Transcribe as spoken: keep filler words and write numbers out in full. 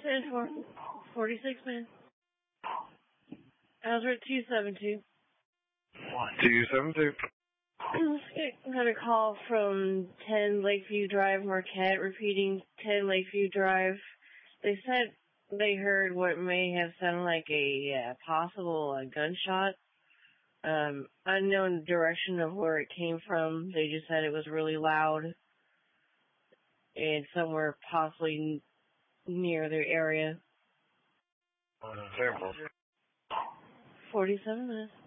ten four, forty-six, man. I was at two seven two. two seven two. I got a call from ten Lakeview Drive, Marquette, repeating ten Lakeview Drive. They said they heard what may have sounded like a uh, possible uh, gunshot. Um, unknown direction of where it came from. They just said it was really loud and somewhere possibly near their area. Uh, forty-seven minutes.